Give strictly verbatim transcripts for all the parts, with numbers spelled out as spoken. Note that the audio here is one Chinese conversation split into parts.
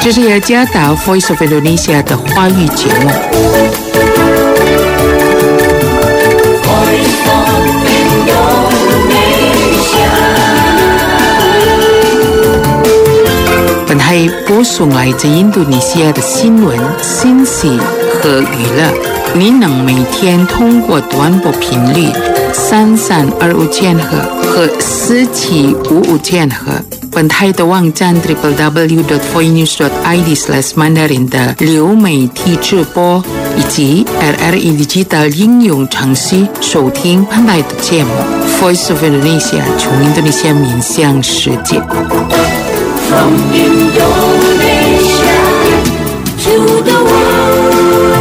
这是雅加达 Voice of Indonesia 的华语节目。本台播送来自印度尼西亚的新闻、信息和娱乐。您能每天通过短波频率三三二五千赫和四七五五千赫，本台的网站 double-u double-u double-u dot voinews dot i d slash mandarin 的流媒体直播，以及 R R E Digital 应用程序收听本台的节目。Voice of Indonesia 从印度尼西亚面向世界。From Indonesia to the world。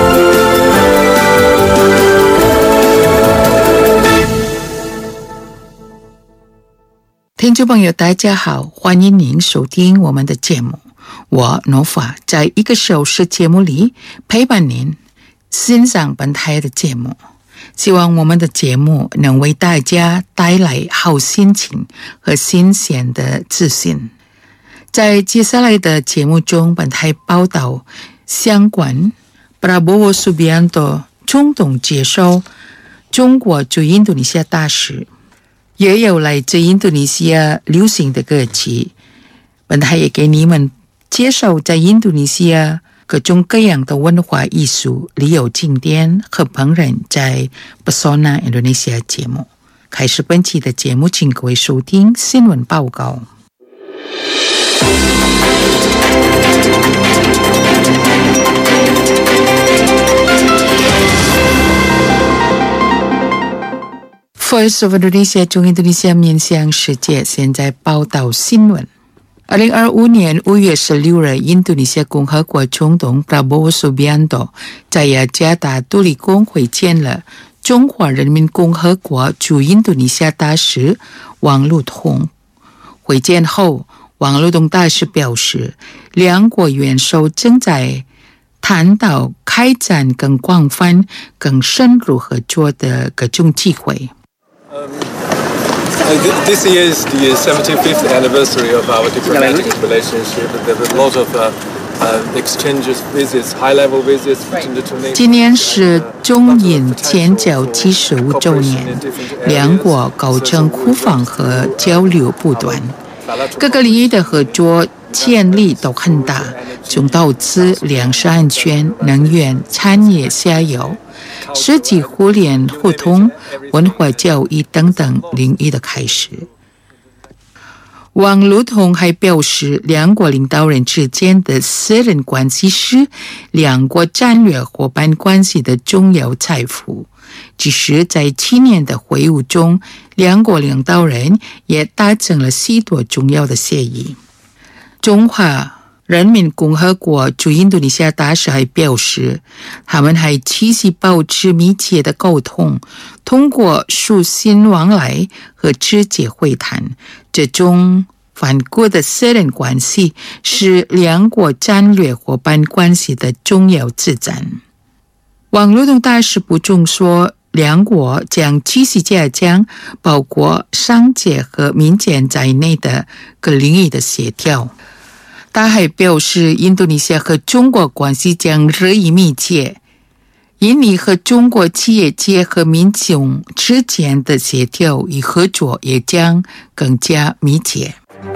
听众朋友大家好，欢迎您收听我们的节目。我 Nova 在一个小时节目里陪伴您欣赏本台的节目，希望我们的节目能为大家带来好心情和新鲜的资讯。在接下来的节目中，本台报道相关 Prabowo Subianto 总统接受中国驻印度尼西亚大使，也有来自印度尼西亚流行的歌曲。本台也给你们介绍在印度尼西亚各种各样的文化艺术、旅游景点和烹饪在 Pesona Indonesia 节目。开始本期的节目，请各位收听新闻报告。Voice of Indonesia 从印度尼西亚面向世界，现在报道新闻。二零二五年五月十六日，印度尼西亚共和国总统 Prabowo Subianto 在雅加达独立宫会见了中华人民共和国驻印度尼西亚大使王陆同。会见后，王陆同大使表示，两国元首正在谈到开展更广泛、更深入合作的各种机会。 Um, this year is the seventy-fifth anniversary of our diplomatic relationship. There were a lot of uh, uh, exchanges, visits, high-level visits between the two nations. 今年是中印建交七十五周年，两国高层互访和交流不断，各个领域的合作潜力都很大，从投资、粮食安全、能源、产业下游、世纪互联互通、文化教育等等领域的开始。王陆同还表示，两国领导人之间的私人关系是两国战略伙伴关系的重要财富。只是在七年的会晤中，两国领导人也达成了许多重要的协议。中华人民共和国驻印度尼西亚大使还表示，他们还继续保持密切的沟通，通过书信往来和直接会谈。这种反过的私人关系是两国战略伙伴关系的重要资产。王陆同大使补充说，两国将继续加强包括商界和民间在内的各领域的协调。他还表示，印度尼西亚和中国关系将日益密切，印尼和中国企业界和民众之间的协调与合作也将更加密切。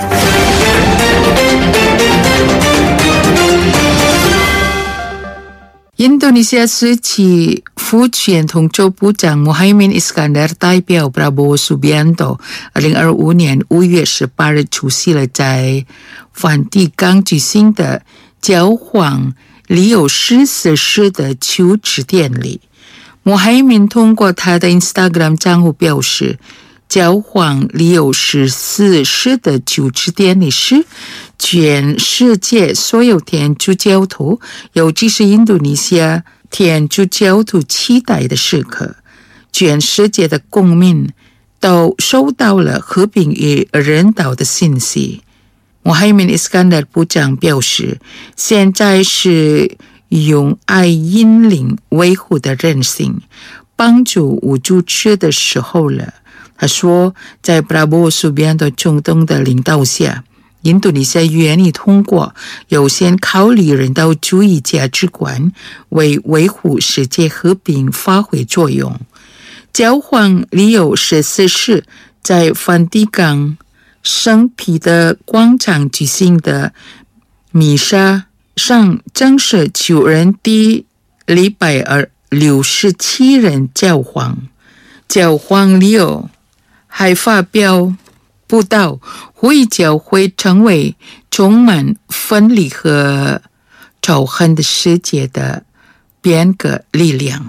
印度尼西亚时期副前统筹部长 Muhaimin Iskandar 代表 Prabowo Subianto 二零二五年五月十八日出席了在梵蒂冈举行的教皇利欧十四世的求职典礼。Muhaimin 通过他的 Instagram 账户表示，教皇利欧十四世的求职典礼是全世界所有天主教徒，尤其是印度尼西亚天主教徒期待的时刻。全世界的公民都收到了和平与人道的信息。Muhaimin Iskandar 部长表示，现在是用爱引领维护的人性，帮助无助者的时候了。他说，在 Prabowo Subianto 总统的领导下， 印度尼西亚愿意通过优先考虑人道主义价值观，为维护世界和平发挥作用。教皇利欧十四世在梵蒂冈圣彼得广场举行的弥撒上正式就任第礼拜二六十七任教皇。教皇利欧还发表布道，呼吁教会成为充满分离和仇恨的世界的变革力量。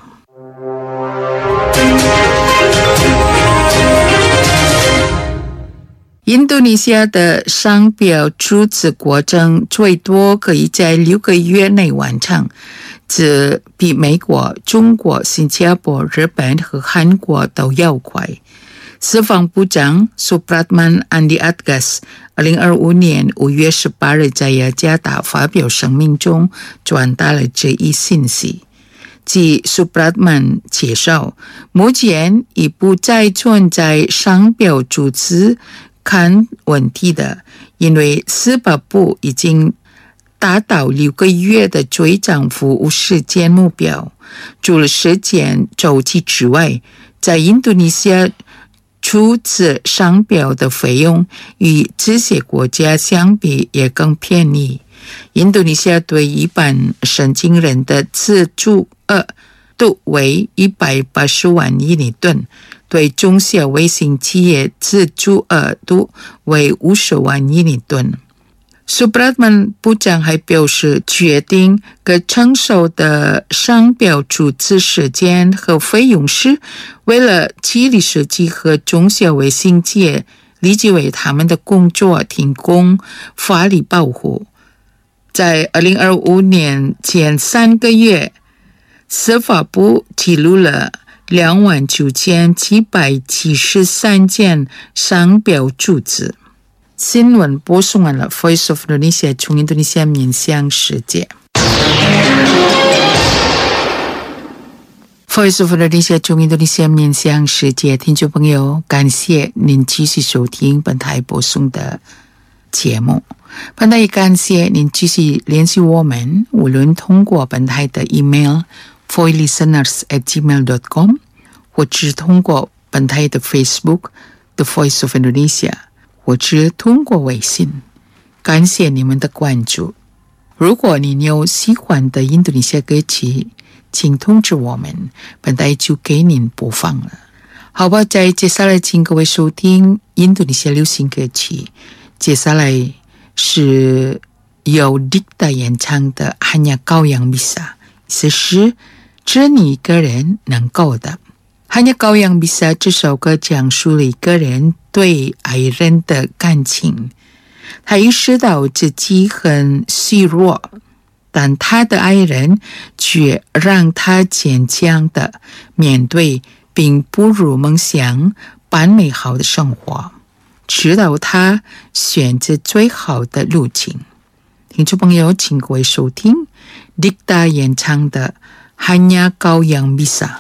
印度尼西亚的商标注册过程最多可以在六个月内完成，这比美国、中国、新加坡、日本和韩国都要快。司法部长 Supratman Andi Adgas 二零二五年五月十八日在雅加达发表声明中传达了这一信息。即 Supratman 介绍，目前已不再存在商标注册看问题的，因为司法部已经达到六个月的追账服务时间目标。除了时间周期之外，在印度尼西亚注册商标的费用与这些国家相比也更便宜。印度尼西亚对一般申请人的资助额度为一百八十万印尼盾，对中小微型企业资助额度为五十万印尼盾。Supratman 部长还表示，决定可承受的商标注册时间和费用时，为了激励设计和中小微型企业立即为他们的工作提供法律保护。在二零二五年前三个月，司法部记录了两万九千七百七十三件商标注册。新闻播送完了 Voice of Indonesia 从印度尼西亚面向世界。Voice of Indonesia 从印度尼西亚面向世界，听众朋友，感谢您继续收听本台播送的节目。本台也感谢您继续联系我们，无论通过本台的 email voice listeners at gmail dot com 或是通过本台的 Facebook The Voice of Indonesia， 或是通过微信。感谢你们的关注。如果你有喜欢的印度尼西亚歌曲，请通知我们，本台就给您播放了。好吧，在接下来请各位收听印度尼西亚流行歌曲。接下来是由 Dikta 演唱的 Hanya Kau Yang Bisa， 意思是只你一个人能够的。Hanya Kau Yang Bisa 这首歌讲述了一个人对爱人的感情，他意识到自己很虚弱，但他的爱人却让他坚强的面对并步入梦想般美好的生活，直到他选择最好的路径。听众朋友，请各位收听 Dikta 演唱的 Hanya Kau Yang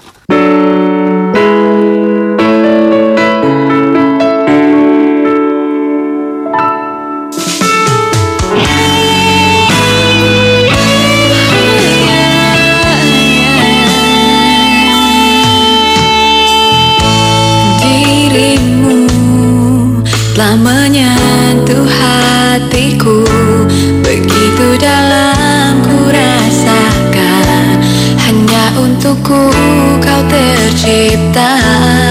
Bisa。Telah menyentuh hatiku, begitu dalam ku rasakan, hanya untukku kau tercipta.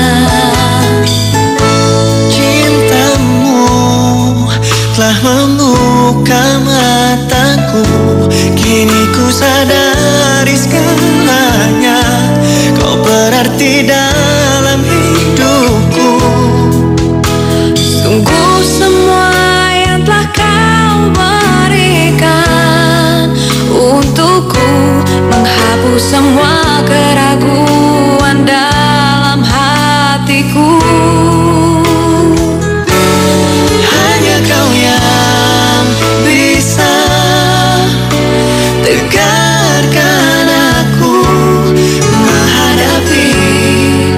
Cintamu telah membuka mataku, kini ku sadari segalanya, kau berarti dalam hidupku. Sungguh semua yang telah kau berikan untukku, menghapus semua keraguan dalam hatiku. Hanya kau yang bisa tegarkan aku menghadapi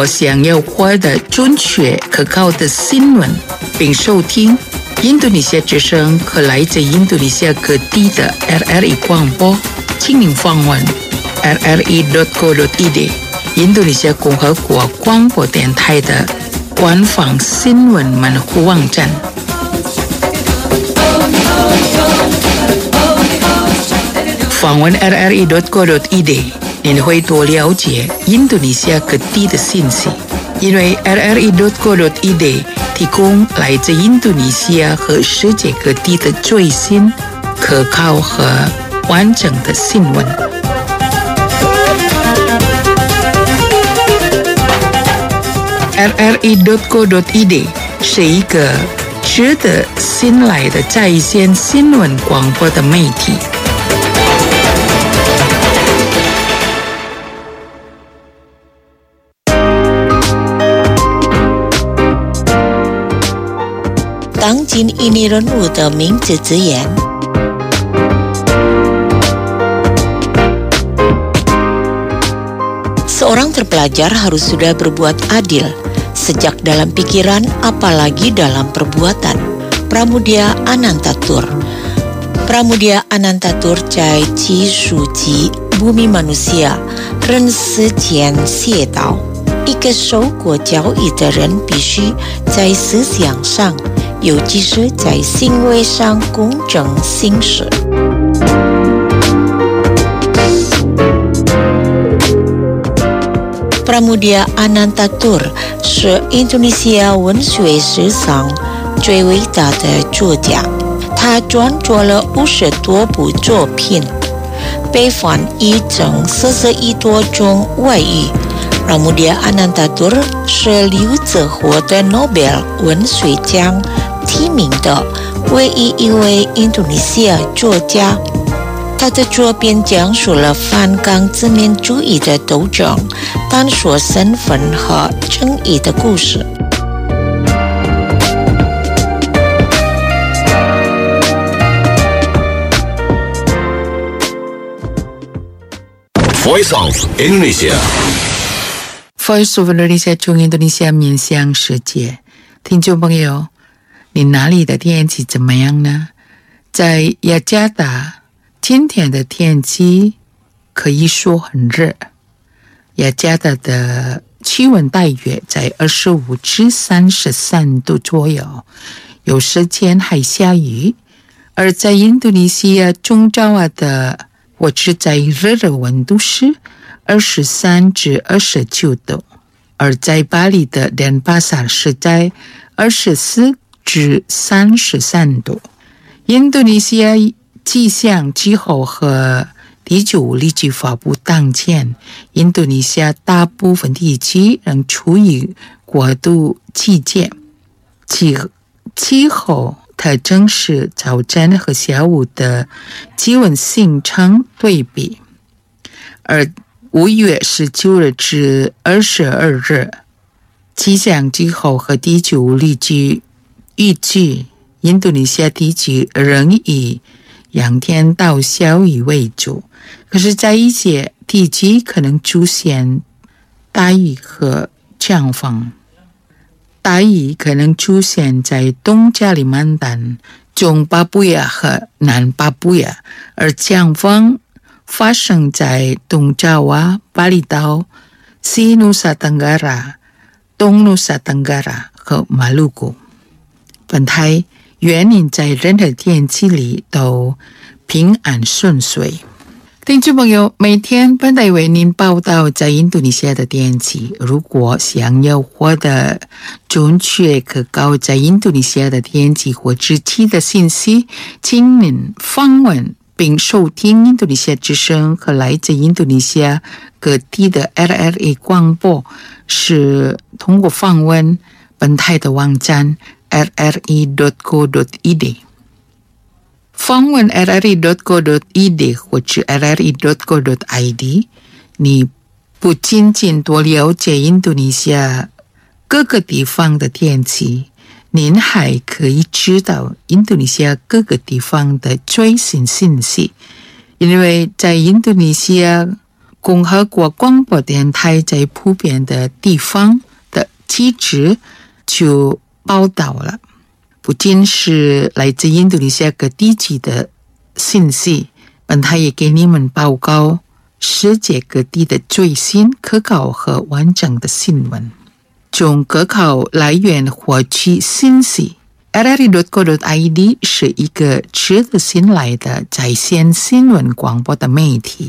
果想要获得准确可靠的新闻，并收听印度尼西亚之声和来自印度尼西亚各地的 R R I 广播，请您访问 r r i dot co dot i d 印度尼西亚共和国广播电台的官方新闻门户网站。访问 r r i dot co dot i d， 您会多了解印度尼西亚各地的信息，因为 r r i dot co dot i d 提供来自印度尼西亚和世界各地的最新、可靠和完整的新闻。r r i dot co dot i d 是一个值得信赖的在线新闻广播的媒体。 当今印尼人物的名字字眼。Seorang terpelajar harus sudah berbuat adil sejak dalam pikiran apalagi dalam perbuatan. Pramudia Anantatur. Pramudia Anantatur 在技术及 Bumi Manusia 人世间写道，一个受过教育的人必须在思想上，尤其是在行为上公正行事。Pramudia Anantatur 是印度尼西亚文学史上最伟大的作家，他创作了五十多部作品，被翻译成四十一多种外语。Pramudia Anantatur 是六次获得诺贝尔文学奖提名的唯一一位印度尼西亚作家。他的作品讲述了反抗殖民主义的斗争、探索身份和正义的故事。 Voice of Indonesia Voice of Indonesia 中印度尼西亚面向世界。听众朋友，你哪里的天气怎么样呢？在雅加达，今天的天气可以说很热，雅加达的气温大约在二十五至三十三度左右，有时间还下雨。而在印度尼西亚中爪哇的或者在热的温度是二十三至二十九度，而在巴黎的丹巴萨是在二十四至三十三度。印度尼西亚气象气候和地球物理局发布当前，印度尼西亚大部分地区仍处于过渡期间，气气候特征是早晨和下午的气温形成对比，而五月十九日至二十二日，气象气候和地球物理局预计印度尼西亚地区仍以阳天到小雨为主，可是在一些地区可能出现大雨和强风。大雨可能出现在东加里曼丹、中巴布亚和南巴布亚，而强风发生在东爪哇、巴厘岛、西努萨登嘎拉、东努萨登嘎拉和马鲁古。本台愿您在任何天气里都平安顺遂。听众朋友，每天本台为您报道在印度尼西亚的天气。如果想要获得准确可靠在印度尼西亚的天气或日期的信息，请您访问并收听印度尼西亚之声和来自印度尼西亚各地的 R R I 广播，是通过访问本台的网站 r r i dot co dot i d。访问 r r i dot co dot i d 或者 r r i dot co dot i d， 你不仅仅多了解印度尼西亚各个地方的天气，您还可以知道印度尼西亚各个地方的最新信息。因为在印度尼西亚共和国广播电台在普遍的地方的机制就报道了，不仅是来自印度尼西亚各地区的信息，本台也给你们报告世界各地的最新可靠和完整的新闻。从可靠来源获取信息 ，r r i dot co dot i d 是一个值得信赖的在线新闻广播的媒体。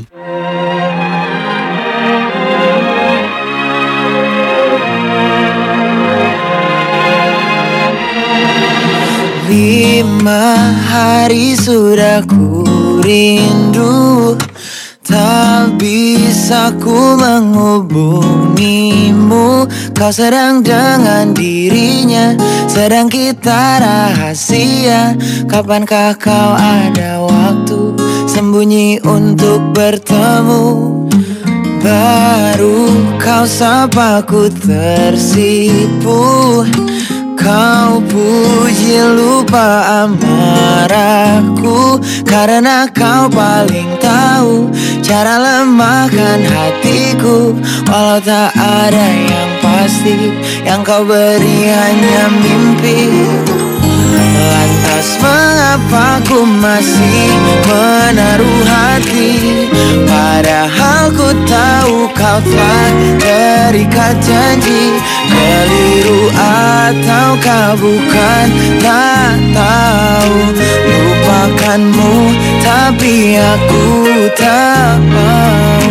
Lima hari sudah ku rindu, tak bisa ku menghubungimu. Kau sedang dengan dirinya, sedang kita rahasia. Kapankah kau ada waktu sembunyi untuk bertemu? Baru kau sapa ku tersipu. Kau puji lupa amarahku, karena kau paling tahu cara lemahkan hatiku. Walau tak ada yang pasti, yang kau beri hanya mimpi. Lantas mengapa ku masih menaruh hati, padahal ku tahu kau telah terikat janji. Keliru ataukah bukan, tak tahu. Lupakanmu tapi aku tak mau.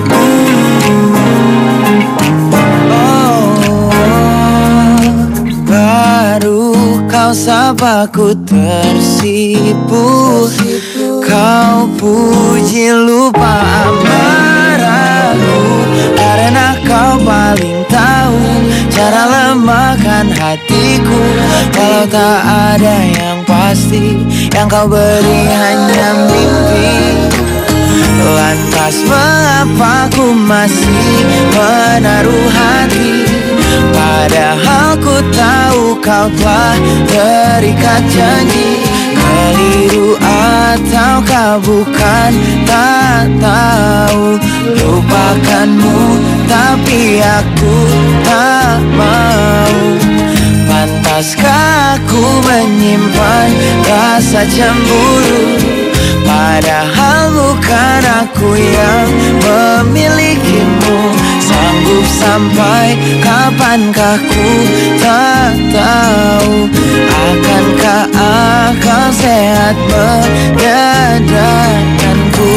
Kau sapa ku tersipu, kau puji lupa amarahku, karena kau paling tahu cara lemahkan hatiku. Walau tak ada yang pasti, yang kau beri hanya mimpi. Lantas mengapa ku masih menaruh hati, padahal ku tahu kau telah terikat janji. Keliru ataukah bukan, tak tahu. Lupakanmu tapi aku tak mau. Pantaskah aku menyimpan rasa cemburu, padahal bukan aku yang memilikimu. Sanggup sampai kapankah ku tak tahu. Akankah akal sehat menyadarkanku?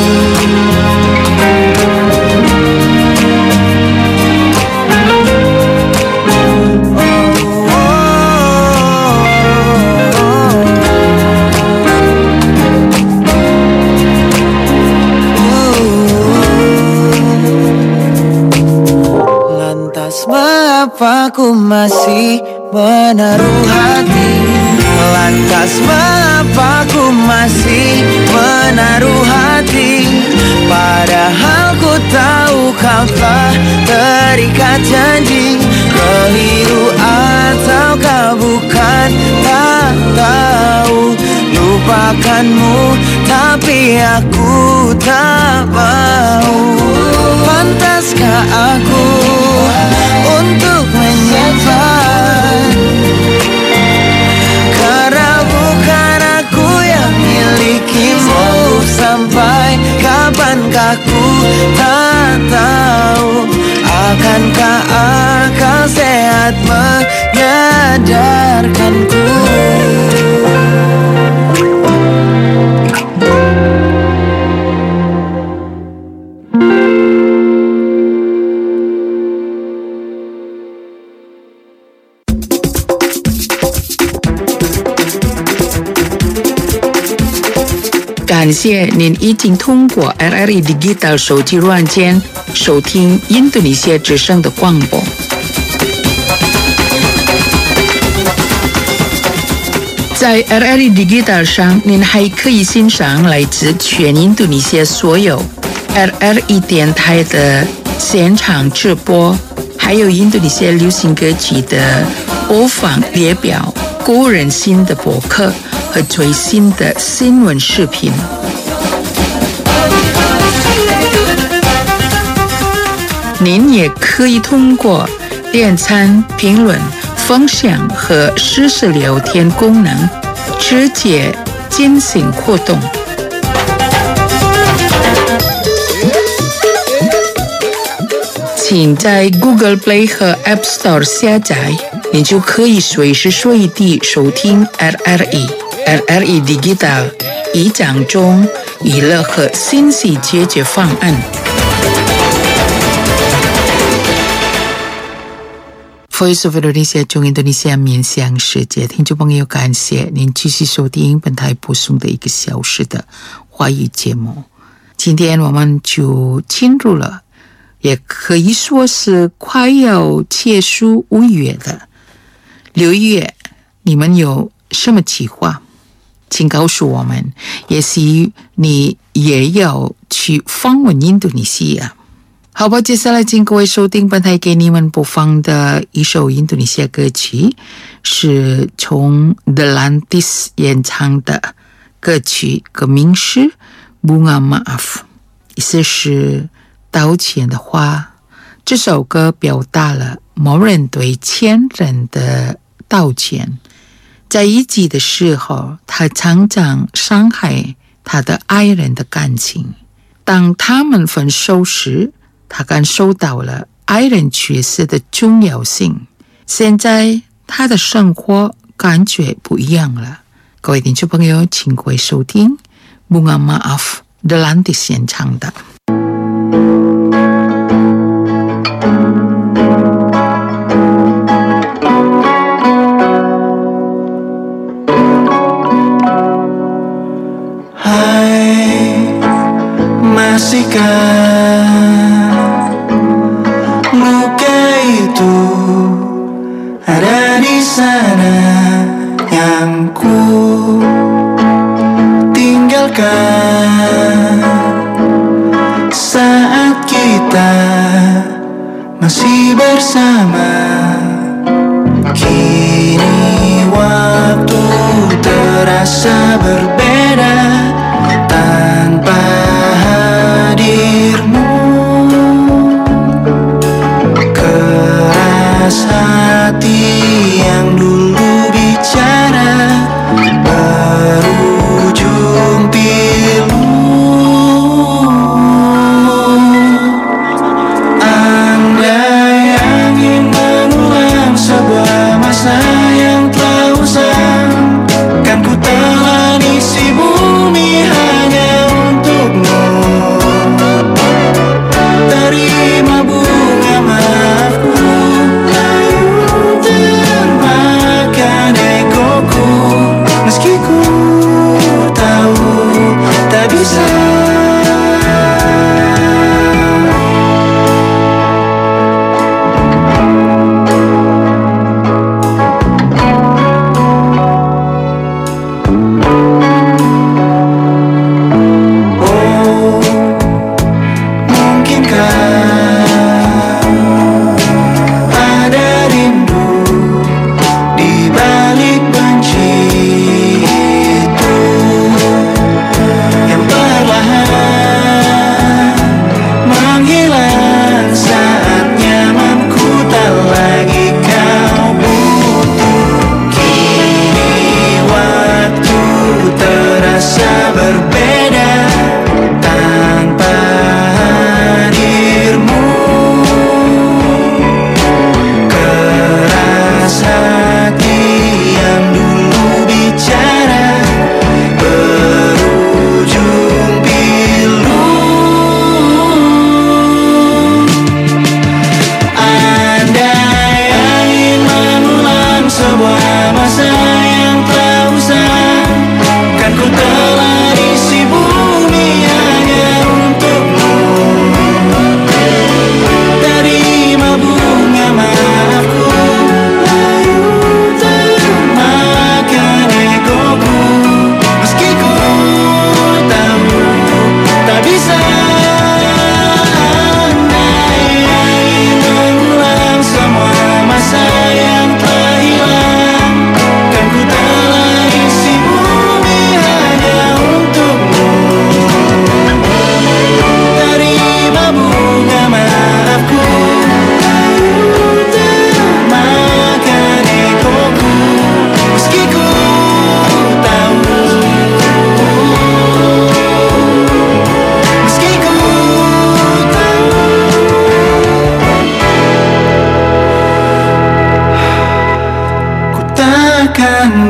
Mengapa ku masih menaruh hati? Lantas mengapa ku masih menaruh hati, padahal ku tahu kau telah terikat janji. Keliru ataukah bukan, tak tahu. Lupakanmu tapi aku tak mau. Pantaskah aku untuk menyimpan, karena bukan aku yang milikimu. Sampai kapankah ku tak tahu. Akankah akal sehat menyadarkanku? 感谢您已经通过 R R I Digital 手机软件收听印度尼西亚之声的广播。在 R R I Digital 上，您还可以欣赏来自全印度尼西亚所有 R R I 电台的现场直播，还有印度尼西亚流行歌曲的播放列表、个人新的博客和最新的新闻视频。 您也可以通过点赞、评论、分享和实时聊天功能直接进行互动。请在 Google Play 和 App Store 下载，你就可以随时随地收听 R R E。R R E Digital 以讲中娱乐和信息解决方案。Voice of Indonesia 中印度尼西亚面向世界，听众朋友，感谢您继续收听本台播送的一个小时的华语节目。今天我们就进入了，也可以说是快要结束五月的六月，你们有什么计划？请告诉我们，也许你也要去访问印度尼西亚。好吧，接下来请各位收听本台给你们播放的一首印度尼西亚歌曲，是从 The Lantis 演唱的歌曲，歌名是 Bunga Maaf， 意思是道歉的话。这首歌表达了某人对前人的道歉。在一起的时候，他常常伤害他的爱人的感情。当他们分手时，他感受到了爱人角色的重要性。现在他的生活感觉不一样了。各位听众朋友，请各位收听 Bunga Maaf The Lantis 演唱的。 Luka itu ada di sana yang ku tinggalkan saat kita masih bersama. Kini waktu terasa berbeda tanpa hadirmu. Keras hati yang dulu bicara berujung pilu. Andai angin mengulang sebuah masa yang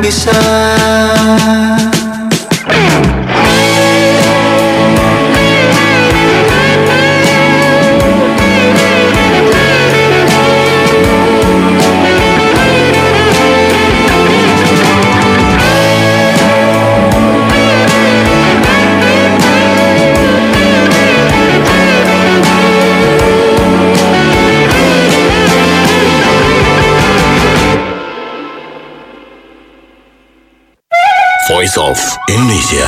bisa. Voice of Indonesia。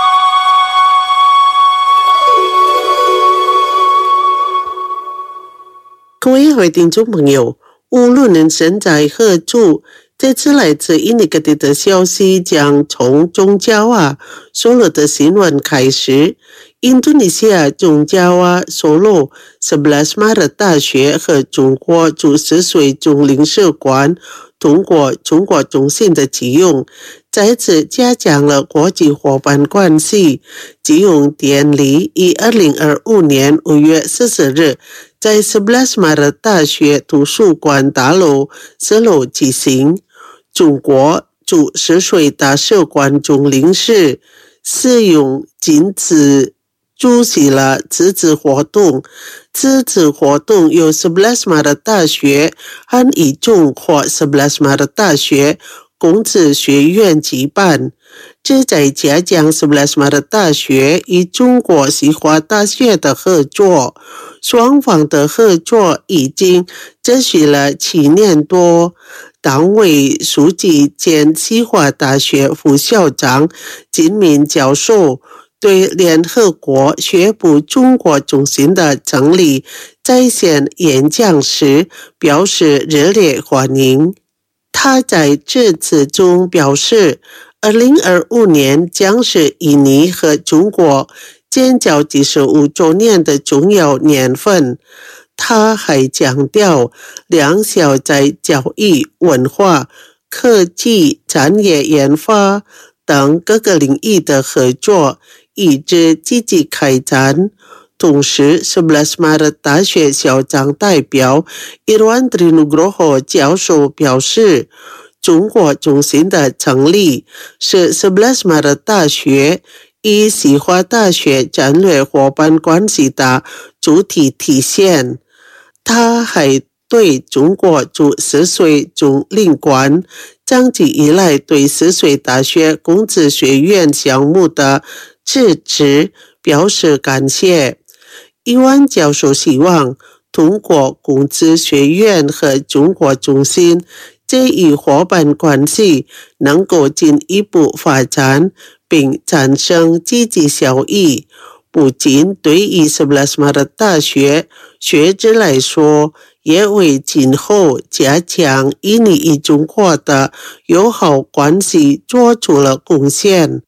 各位各位听众朋友，无论人身在何处，这次来自印尼各地的消息将从中加瓦索罗的新闻开始。印度尼西亚中加瓦索罗十一 Maret 大学和中国驻十岁中领事馆通过中国中心的启用，再次加强了国际伙伴关系。启用典礼于二零二五年五月四十日在十一 Maret 大学图书馆大楼四楼举行。中国驻十岁大使馆总领事施永金子出席了此次活动。此次活动由十一 Maret 大学和以中或十一 Maret 大学公职学院举办，旨在加强十一 Maret 大学与中国西华大学的合作。双方的合作已经持续了七年多。党委书记兼西华大学副校长金敏教授对联合国学部中国中心的成立在线演讲时表示热烈欢迎。他在致辞中表示，二零二五年将是印尼和中国建交第十五周年的重要年份。他还强调，两校在教育、文化、科技、产业研发等各个领域的合作一直积极开展。同时，十一 Maret 大学校长代表 Irwan Trinugroho 教授表示，中国中心的成立是十一 Maret 大学与西华大学战略伙伴关系的主体体现。他还对中国驻十岁总领馆长期以来对十岁大学公职学院项目的支持表示感谢。伊万教授希望通过公职学院和中国中心这一伙伴关系能够进一步发展，并产生积极效益。不仅对于十一 Maret 大学学者来说，也为今后加强印尼与中国的友好关系做出了贡献。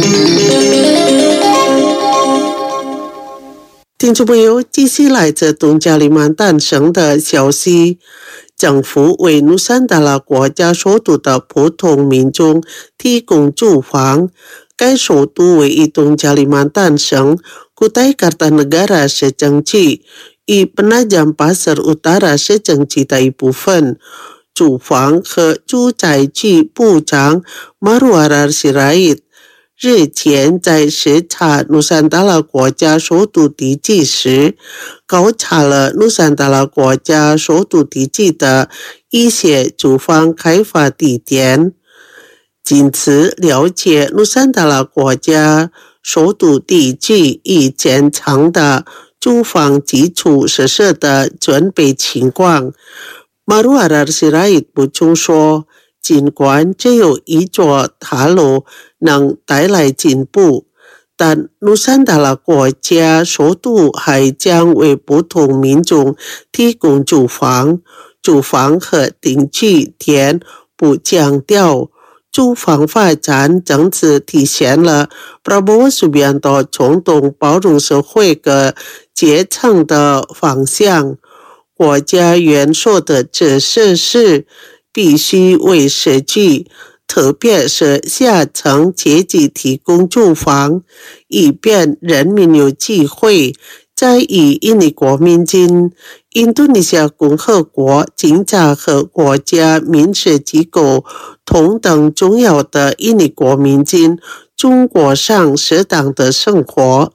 听众朋友，继续来自东加里曼丹省的消息，政府为努山达拉国家首都的普通民众提供住房。该首都位于东加里曼丹省Kutai Kartanegara 市政区与 Penajam Pasir Utara 市政区的一部分。住房和住宅区部长 Marwarar Sirait 日前在视察努山达拉国家首都地级时，考察了努山达拉国家首都地级的一些住房开发地点。仅此了解努山达拉国家首都地区已建成的住房基础设施的准备情况。Marwarar Sirait 补充说，尽管只有一座塔楼能带来进步，但努山达拉国家首都还将为不同民众提供住房。住房和定居点不强调，住房发展正是体现了 Prabowo Subianto 总统包容社会各阶层的方向。国家元首的指示是必须为社区，特别是下层阶级提供住房，以便人民有机会在与印尼国民军、印度尼西亚共和国警察和国家民事机构同等重要的印尼国民军中国上适当的生活。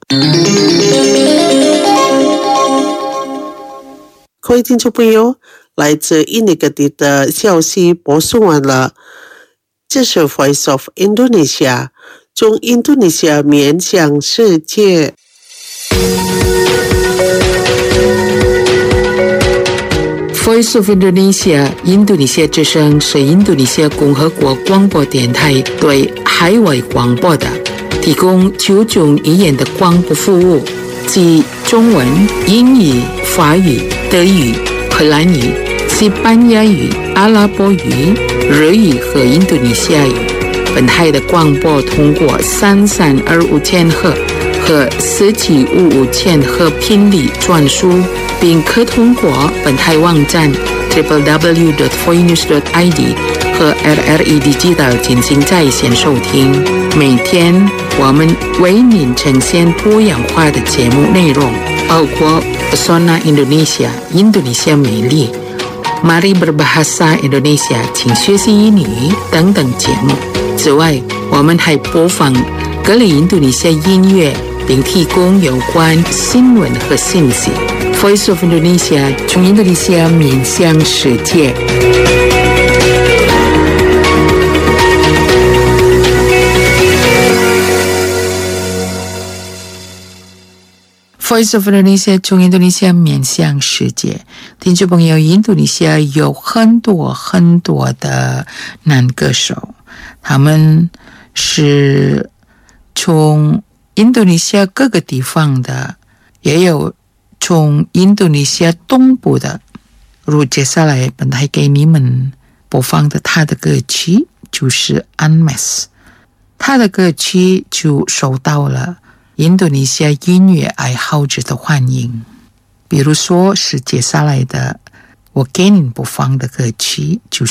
各位听众朋友，来自印尼各地的消息播送完了，这是 Voice of Indonesia， 从印度尼西亚面向世界。 Voice of Indonesia 印度尼西亚之声是印度尼西亚共和国广播电台对海外广播的，提供九种语言的广播服务，即中文、英语、法语、德语、荷兰语、西班牙语、阿拉伯语、日语和印度尼西亚语。本台的广播通过三三二五千赫和四七五五千赫频率传输，并可通过本台网站 double-u double-u double-u dot voinews dot i d 和 R R E Digital 进行在线收听。每天我们为您呈现多样化的节目内容，包括 Pesona Indonesia 印度尼西亚美丽、Mari Berbahasa Indonesia 请学习英语等等节目。此外，我们还播放各类印度尼西亚音乐，并提供有关新闻和信息。Voice of Indonesia 从印度尼西亚面向世界。Voice of Indonesia 从印度尼西亚面向世界。听众朋友，印度尼西亚有很多很多的男歌手，他们是从印度尼西亚各个地方的，也有从印度尼西亚东部的。如接下来本台给你们播放的他的歌曲就是 Unmes， 他的歌曲就受到了印度尼西亚音乐爱好者的欢迎。比如说是接下来的我给您播放的歌曲就是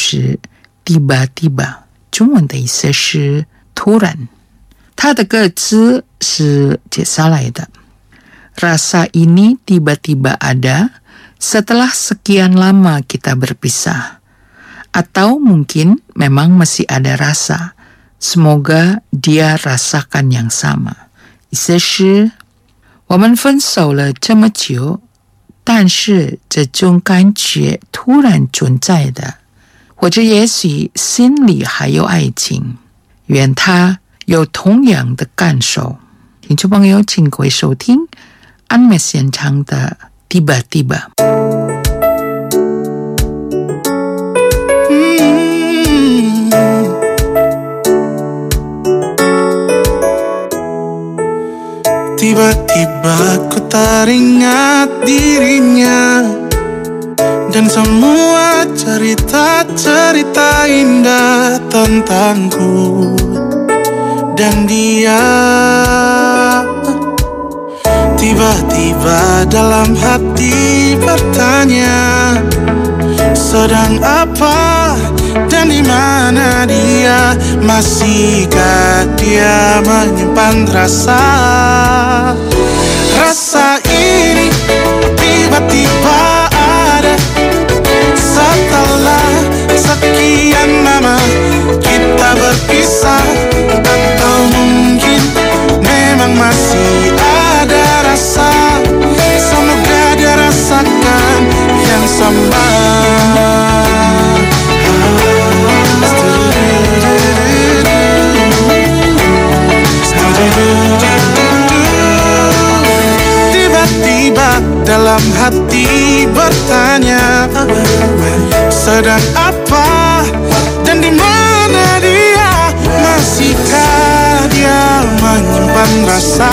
Tiba-Tiba， 中文的意思是突然。他的歌词是接下来的Rasa ini tiba-tiba ada setelah sekian lama kita berpisah. Atau mungkin memang masih ada rasa. Semoga dia rasakan yang sama. 意思是我们分手了这么久，但是这种感觉突然存在的，或者也许心里还有爱情，愿他有同样的感受。听众朋友，请各位收听Unmes演唱的 Tiba-Tiba。 Tiba-tiba ku teringat dirinya dan semua cerita-cerita indah tentangku dan dia. Tiba-tiba dalam hati bertanya, sedang apa dan di mana dia? Masihkah dia menyimpan rasa? Rasa ini tiba-tiba ada setelah sekian lama kita berpisah. Atau mungkin memang masih ada rasa, semoga dia rasakan yang sama. Tiba-tiba dalam hati bertanya, sedang apa dan di mana dia? Masihkah dia menyimpan rasa?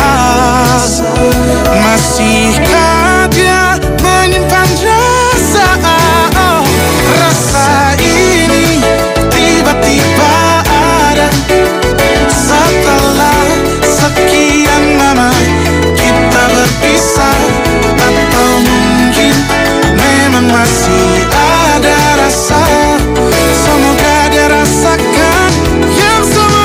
Masihkah dia menyimpan rasa? Oh, rasa ini tiba-tiba ada setelah sekian lama kita berpisah. Atau mungkin memang masih ada rasa, semoga dia rasakan yang sama.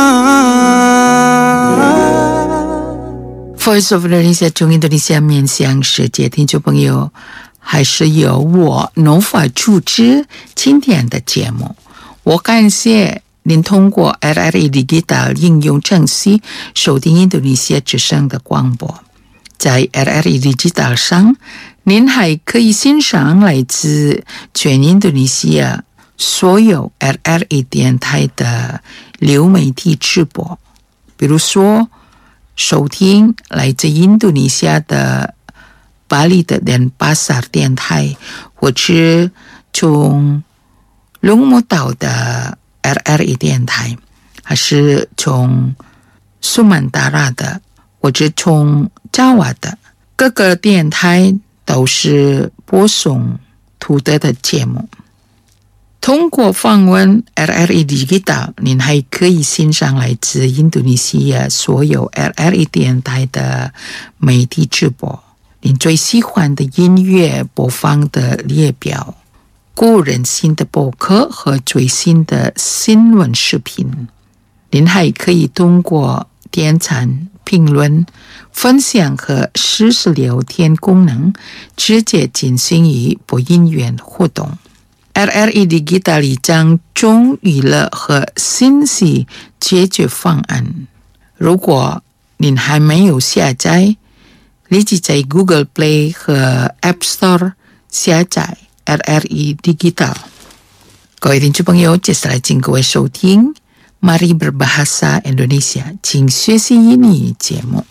Voice of Indonesia 中印度尼西亚面向世界听众朋友，还是由我农法主持今天的节目。我感谢您通过 R R A Digital 应用程序收听印度尼西亚之声的广播。在 R R A Digital 上，您还可以欣赏来自全印度尼西亚所有 R R A 电台的流媒体直播，比如说收听来自印度尼西亚的巴黎的电巴萨电台，或者从龙目岛的 R R A 电台，还是从苏曼达拉的，或者从爪哇的，各个电台都是播送土德的节目。通过访问 R R A Digital， 您还可以欣赏来自印度尼西亚所有 R R A 电台的媒体直播，您最喜欢的音乐播放的列表，个人新的播客和最新的新闻视频。您还可以通过点赞、评论、分享和实时聊天功能，直接进行一播音乐活动。R R A Digital 将中娱乐和信息解决方案。如果您还没有下载，立即在 Google Play 和 App Store 下载 R R A Digital。各位听众朋友，接下来请各位收听 Mari Berbahasa Indonesia， 请学习英语节目。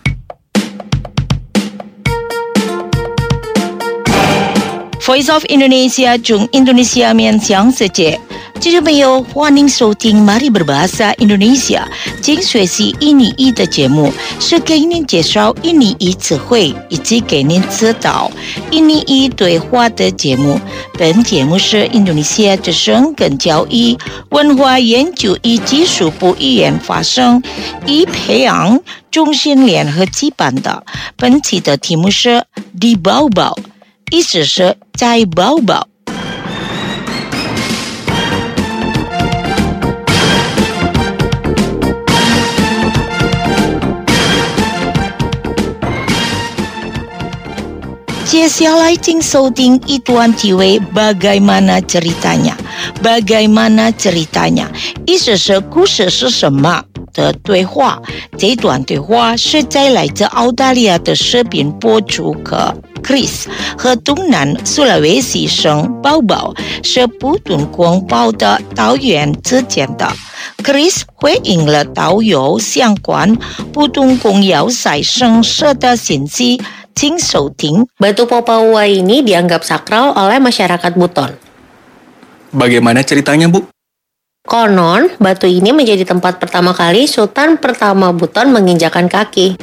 Voice of Indonesia 中印度尼西亚面向世界，听众朋友，欢迎收听 Mari Berbahasa Indonesia， 请学习印尼语的节目，是给您介绍印尼语词汇，以及给您指导印尼语对话的节目。本节目是印度尼西亚之声跟教育文化研究与技术部语言发声与培养中心联合举办的。本期的题目是 Di Bawah， 意思是在包包。接下来请收听一段题为 Bagaimana ceritanya， Bagaimana ceritanya， 意思是故事是什么的对话。这段对话是在来自澳大利亚的视频播出客Chris 和东南苏拉威西省宝宝是不同公报的导员之间的。Chris 回应了导游相关不同公要塞省市的信息，请收听。 Batu Popawua ini dianggap sakral oleh masyarakat Buton. Bagaimana ceritanya, Bu? Konon, batu ini menjadi tempat pertama kali Sultan pertama Buton menginjakan kaki.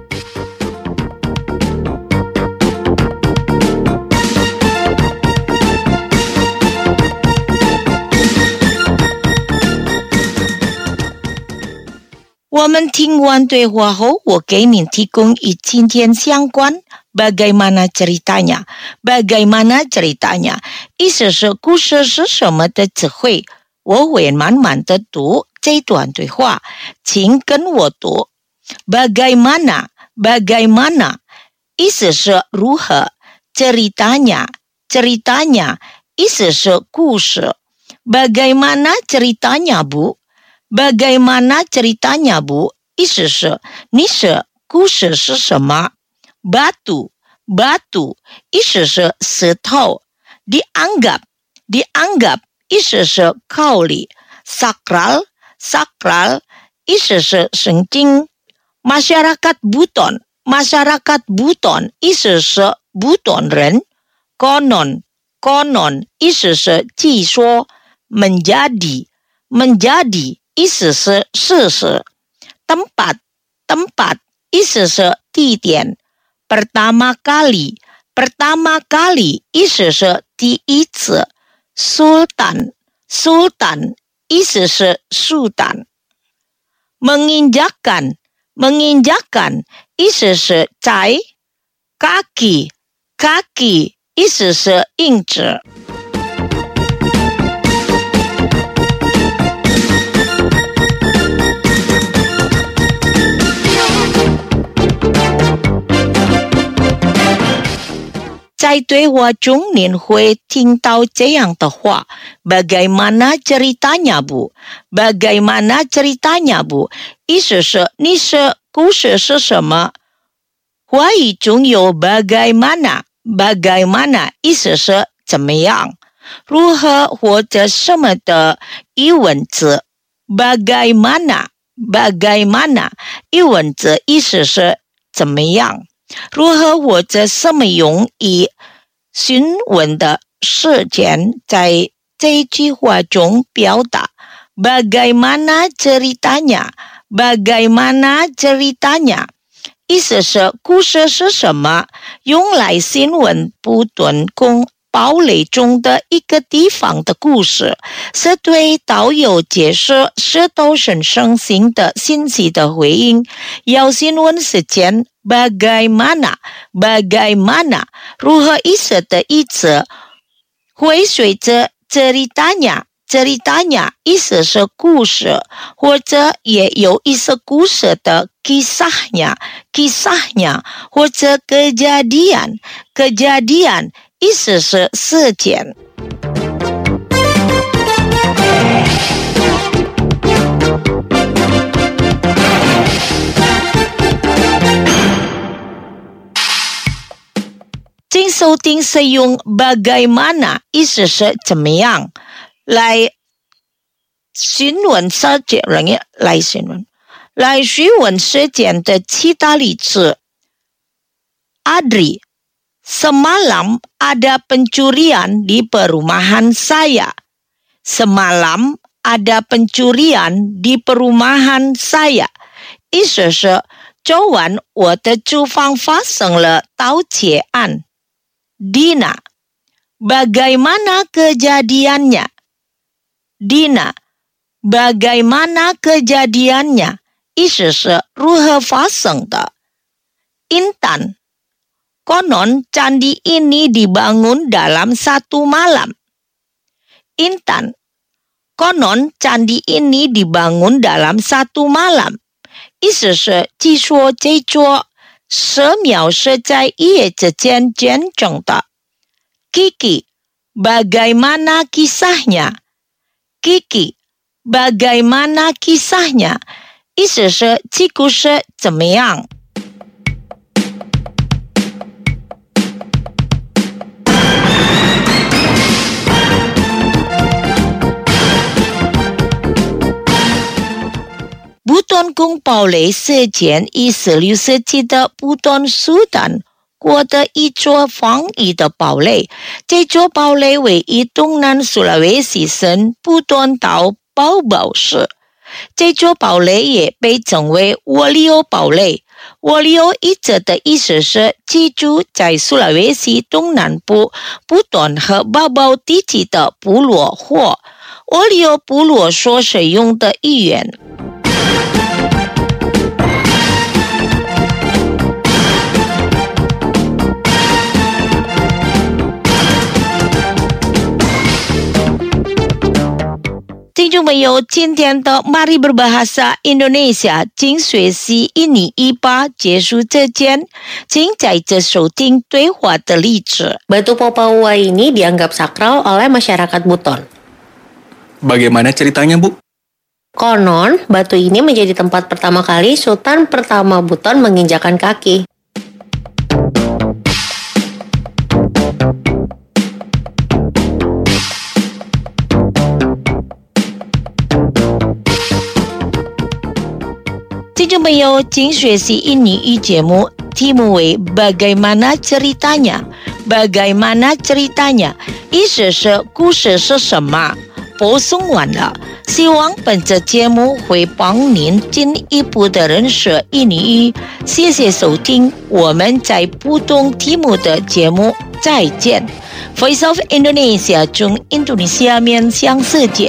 Bagaimana 我们听完对话后，我给您提供与今天相关 Bagaimana ceritanya Bagaimana ceritanya 意思是故事是什么的词汇。我会慢慢的读这段对话，请跟我读。 Bagaimana Bagaimana 意思是如何。 ceritanya ceritanya 意思是故事。 Bagaimana ceritanya Bu Bagaimana ceritanya Bu 意思是你是故事是什么。 Batu Batu 意思是石头。 Dianggap Dianggap 意思是考虑。 Sakral Sakral 意思是神经。 Masyarakat Buton Masyarakat Buton 意思是布顿人。 Konon Konon 意思是据说。 Menjadi Menjadi 意思是事实。 Tempat Tempat 意思是地点。 Pertama kali Pertama kali 意思是第一次。 Sultan Sultan 意思是苏丹。 Menginjakkan Menginjakkan 意思是在。 Kaki Kaki 意思是印子。 在对话中您会听到这样的话 Bagaimana ceritanya bu? Bagaimana ceritanya bu? 意思是你是故事是什么？话语中有 bagaimana bagaimana 意思是怎么样如何或者什么的疑问字 bagaimana bagaimana 疑问字意思是怎么样如何或者什么用以询问的事件在这句话中表达 bagaimana ceritanya bagaimana ceritanya意思是故事是什么用来询问不断宫堡垒中的一个地方的故事是对导游解释是都神圣性的信息的回应要询问时间 bagaimana bagaimana 如何意思的意思会随着 ceritanya ceritanya 意思是故事或者也有一些故事的 kisahnya kisahnya 或者 kejadian kejadian 意思是事件请收听使用 bagaimana 意思是怎么样来询问事件来询问来询问事件的其他例子 Adri Semalam ada pencurian di perumahan saya. Semalam ada pencurian di perumahan saya. 意思是昨晚我的住房发生了盗窃案。Dina, bagaimana kejadiannya? Dina, bagaimana kejadiannya? 意思是如何发生的。Intan, konon candi ini dibangun dalam satu malam. Intan, konon candi ini dibangun dalam satu malam. 意思是据说这座神庙是在一夜之间建成的。Kiki, bagaimana kisahnya? Kiki, bagaimana kisahnya? 意思是这故事怎么样不断宫堡垒事件以十六世纪的不断苏丹国的一座防御的堡垒，这座堡垒位于东南苏拉威西省不断岛包堡市。这座堡垒也被称为沃利欧堡垒。沃利欧一直的意思是居住在苏拉威西东南部不断和包包地区的部落或沃利欧部落所使用的语言。听众朋友，今天的 Mari Berbahasa Indonesia 精学习印尼一八结束之前，请在这收听对话的例子。 Batu Popawua ini dianggap sakral oleh masyarakat Buton. Bagaimana ceritanya, Bu? Konon, batu ini menjadi tempat pertama kali Sultan pertama Buton menginjakan kaki. 听众朋友，请学习印尼语节目，题目为 Bagaimana ceritanya? Bagaimana ceritanya? 意思是故事是什么？播送完了，希望本次节目会帮您进一步的认识印尼语。谢谢收听，我们在不同题目的节目再见。Voice of Indonesia 中 Indonesia 面向世界。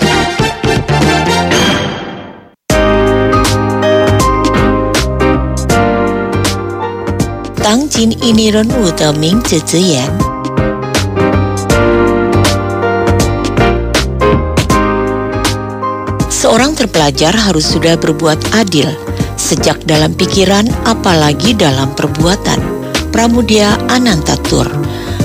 当今印尼人物的名字之言。Seorang terpelajar harus sudah berbuat adil, sejak dalam pikiran apalagi dalam perbuatan. Pramudia Anantatur.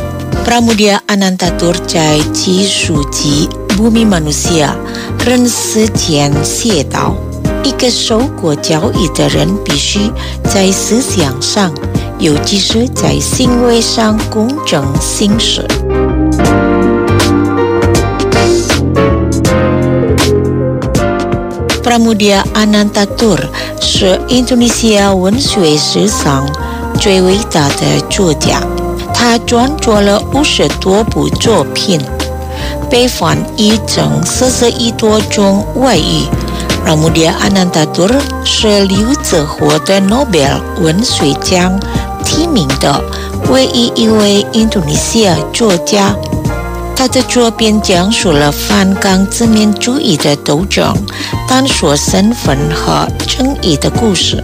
Pramudia Anantatur 在技术及 Bumi Manusia 人世间写道，一个受过教育的人必须在思想上，尤其是在行为上公正行事。Pramudia Anantatur 是印度尼西亚文学史上最伟大的作家，他创作了五十多部作品，被翻译成四十一多种外语。Pramudia Anantatur 是六次获得诺贝尔文学奖提名的唯一一位印度尼西亚作家。他的作品讲述了反抗殖民主义的斗争、探索身份和正义的故事。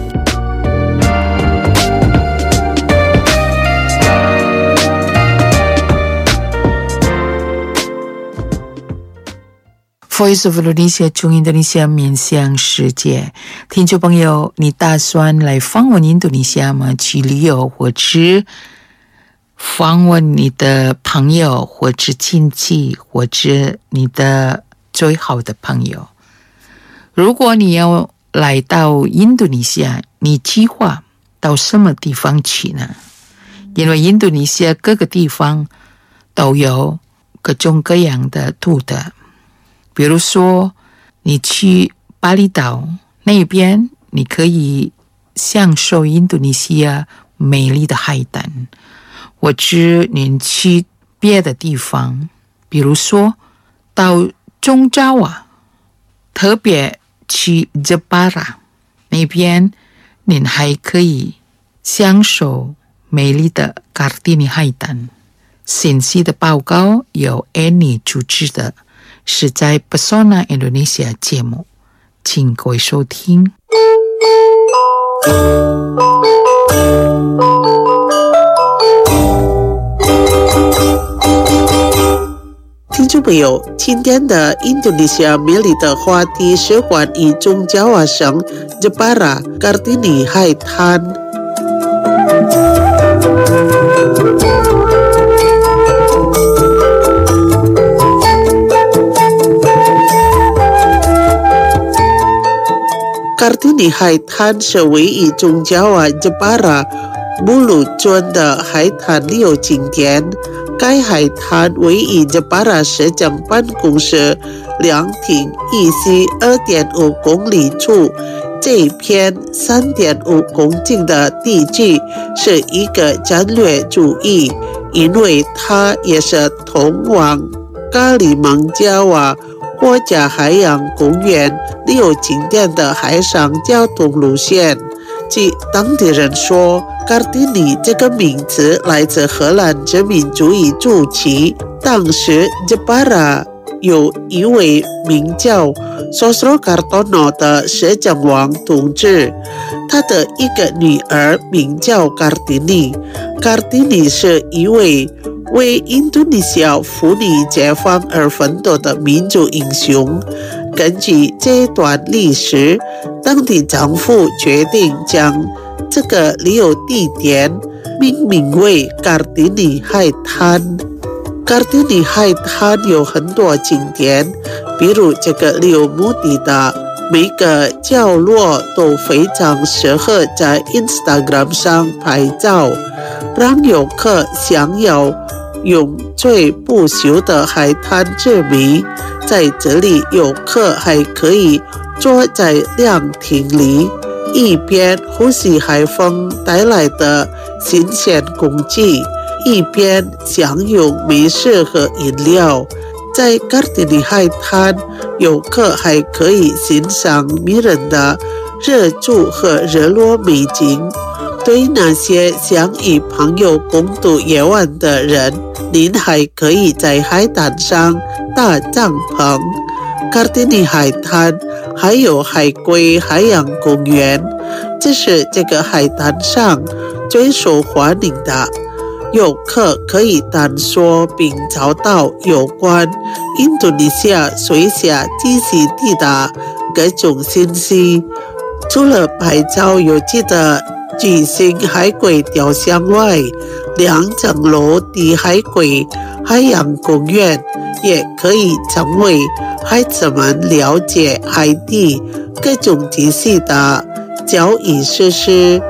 Voice of Indonesia 中印度尼西亚面向世界，听众朋友，你打算来访问印度尼西亚吗？去旅游或者访问你的朋友或者亲戚或者你的最好的朋友。如果你要来到印度尼西亚，你计划到什么地方去呢？因为印度尼西亚各个地方都有各种各样的独特。比如说你去巴厘岛那边，你可以享受印度尼西亚美丽的海滩，或者你去别的地方，比如说到中爪哇，特别去 Jepara 那边，你还可以享受美丽的 Kartini 海滩。信息的报告由 Annie 主持的，是在 Pesona Indonesia 节目，请各位收听。 听众朋友，今天的印度尼西亚美丽的话题是关于中爪哇省 Jepara Kartini 海滩。Kartini 海滩是位于中爪哇 Jepara 布鲁村的海滩旅游景点。该海滩位于 Jepara 市政办公室凉亭以西 二点五公里处。这一片 三点五公顷的地区是一个战略主义，因为它也是通往加里蒙加瓦国家海洋公园旅游景点的海上交通路线。据当地人说， Kartini 这个名字来自荷兰殖民主义初期，当时 Jepara 有一位名叫 Sosro Kartono 的摄政王同志，他的一个女儿名叫 Kartini。Kartini 是一位为印度尼西亚妇女解放而奋斗的民族英雄。根据这段历史，当地政府决定将这个旅游地点命名为 Kartini 海滩。Kartini 海滩有很多景点，比如这个旅游目的的每个角落都非常适合在 Instagram 上拍照，让游客想要用最不朽的海滩之名。在这里，游客还可以坐在凉亭里，一边呼吸海风带来的新鲜空气，一边享用美食和饮料。在 Kartini 海滩，游客还可以欣赏迷人的日出和日落美景。对那些想与朋友共度夜晚的人，您还可以在海滩上搭帐篷。Kartini 海滩还有海龟海洋公园，这是这个海滩上最受欢迎的。游客可以探索并找到有关印度尼西亚水下栖息地的各种信息。除了拍照有趣的巨型海龟雕像外， 两层楼的海鬼海洋公园，也可以成为孩子们了解海底各种体系的交易设施。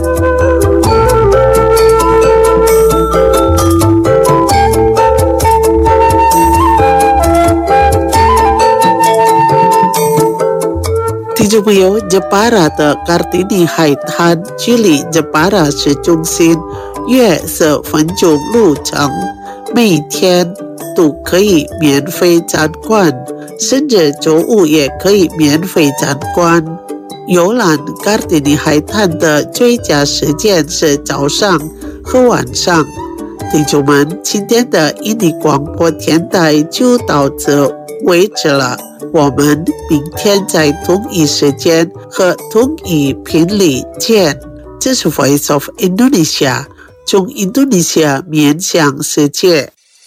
听众朋友， Jepara 的 Kartini 海滩距离 Jepara 市中心约十分钟路程，每天都可以免费参观，甚至周五也可以免费参观。游览 Kartini 海滩的最佳时间是早上和晚上。听众们，今天的印尼广播电台就到这为止了，我们明天在同一时间和同一频率见。这是 Voice of Indonesia， 从印度尼西亚面向世界。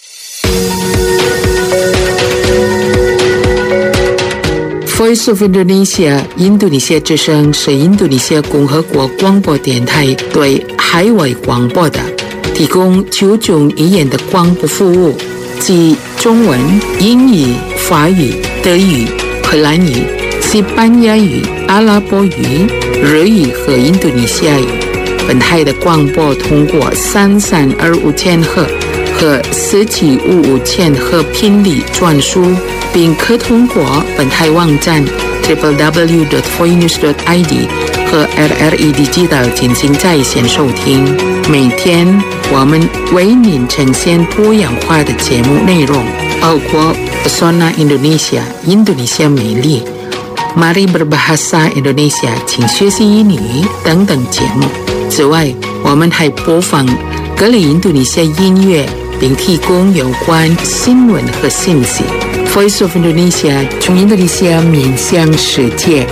Voice of Indonesia 印度尼西亚之声是印度尼西亚共和国广播电台对海外广播的，提供九种语言的广播服务，即中文、英语、法语、德语、荷兰语、西班牙语、阿拉伯语、日语和印度尼西亚语。本台的广播通过三三二五千赫和四七五五千赫频率传输，并可通过本台网站 double-u double-u double-u dot voinews dot i d 和 R R E Digital 进行在线收听。每天我们为您呈现多样化的节目内容，包括 Pesona Indonesia 印度尼西亚美丽、Mari Berbahasa Indonesia 请学习英语等等节目。此外，我们还播放各类印度尼西亚音乐，并提供有关新闻和信息。Voice of Indonesia 从印度尼西亚面向世界。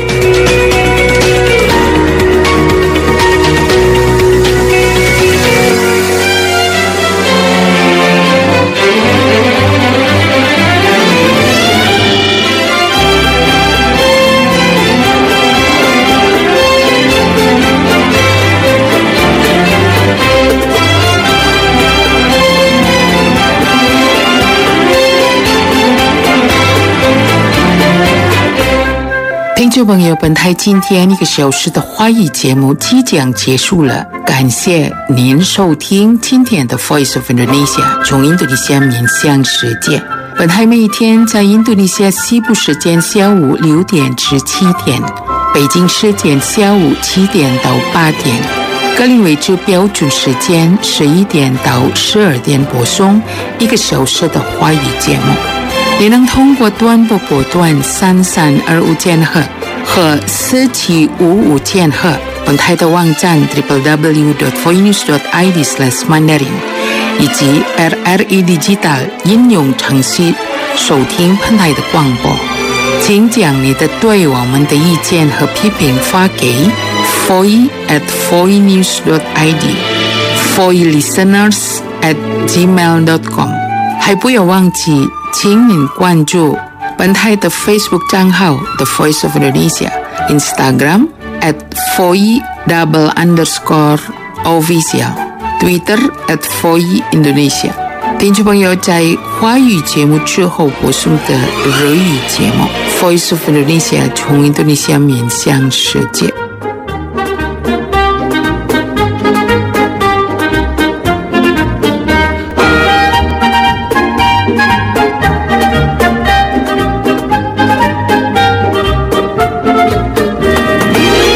听众朋友，本台今天一个小时的华语节目即将结束了，感谢您收听今天的 Voice of Indonesia 从印度尼西亚面向世界。本台每天在印度尼西亚西部时间下午六点至七点，北京时间下午七点到八点，格林威治标准时间十一点到十二点播送一个小时的华语节目。也能通过短波波段三三二五千赫和四七五五千赫，本台的网站 double-u double-u double-u dot voinews dot i d slash mandarin 以及 R R E Digital 应用程序收听本台的广播。请将你的对我们的意见和批评发给 voice at voinews dot i d voice listeners at gmail dot com。 还不要忘记请您关注本台的 Facebook 账号 The Voice of Indonesia， Instagram at voice double underscore official， Twitter at voice Indonesia。 听众朋友，在华语节目之后播送的日语节目 Voice of Indonesia 从印度尼西亚面向世界。